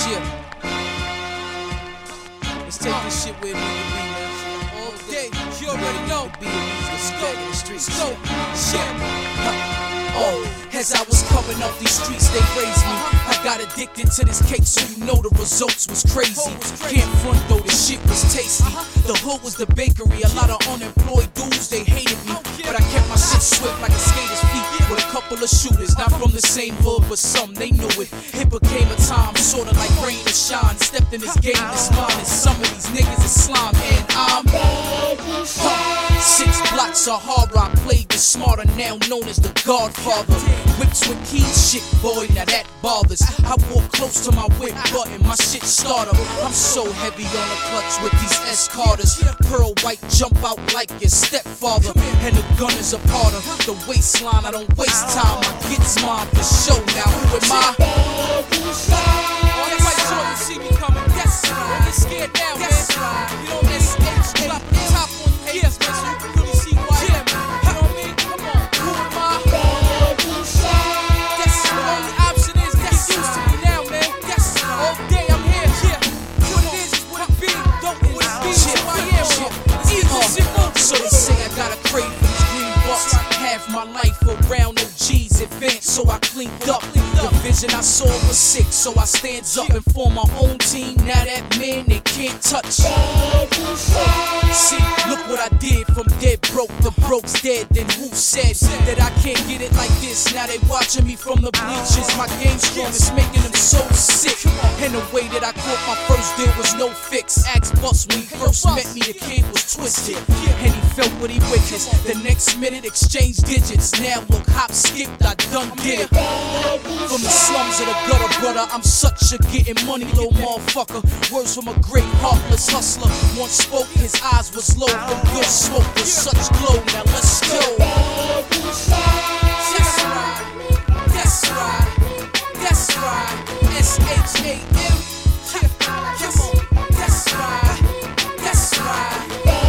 Yeah. Let's take this shit where it need to be, man. All day, you already know. Let's go. Let's go. Shit. Oh, as I was coming off these streets, they raised me. I got addicted to this cake, so you know the results was crazy. Can't front though, the shit was tasty. The hood was the bakery, a lot of unemployed dudes, they hated me. But I kept my shit swift like a skater's feet with a couple of shooters. Not from the same hood, but some, they knew it. It became a time, sorta like rain or shine. Stepped in this game, this line, and some of these niggas is slime. And I'm 6 blocks of horror, I played the smarter, now known as the Godfather. Whips with keys, shit boy, now that bothers. I walk close to my whip button, my shit starter. I'm so heavy on the clutch with these S-Carters. Pearl white jump out like your stepfather. And the gun is a part of the waistline, I don't waste time, I gets mine for show. Now who am I? All the white children see me coming, that's right. Don't get scared now, that's right. You don't SH, drop the top on the haters, man, so you can really see why I am. You know what I mean? Come on, who am I? That's right. The only option is that's used to me now, man. That's right. All day I'm here, yeah. What it is what it be. Don't what it be, so I am. So they say I got a crave for these green bucks. Half my life around OGs advanced, so I cleaned up. The vision I saw was sick, so I stands up and form my own team. Now that man they can't touch. See, look what I did from dead broke to broke's dead. Then who said that I can't get it like this? Now they watching me from the bleachers. My game strong is making them so sick. And the way that I caught my first deal was no fix. Axe Bust when he first met me, the kid was twisted, and he felt what he witnessed. The next minute exchange digits. Now look, hop skipped, I done did it. From the slums of the gutter, brother, I'm such a getting money little motherfucker. Words from a great heartless hustler. Once spoke, his eyes was low from good smoke with such glow. Now let's go. That's right, that's right, that's right. S-H-A-M. Come on, that's right, that's right.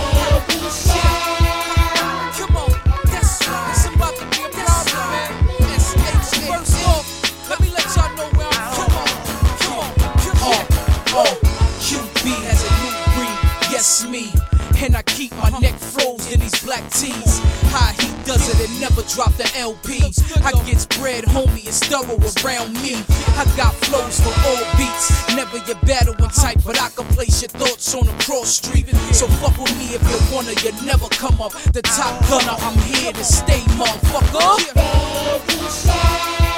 Come on, that's right. It's about to be a problem, man. S-H-A-M. First off, let me let y'all know where I'm from. Come on. QB has a new breed, yes me. And I keep my neck froze in these black tees. How he does it and never drop the LPs. I gets bread, homie, it's thorough around me. I got flows for all beats. Never your battling type, but I can place your thoughts on the cross street. So fuck with me if you wanna, you never come up. The top gunner, I'm here to stay, motherfucker.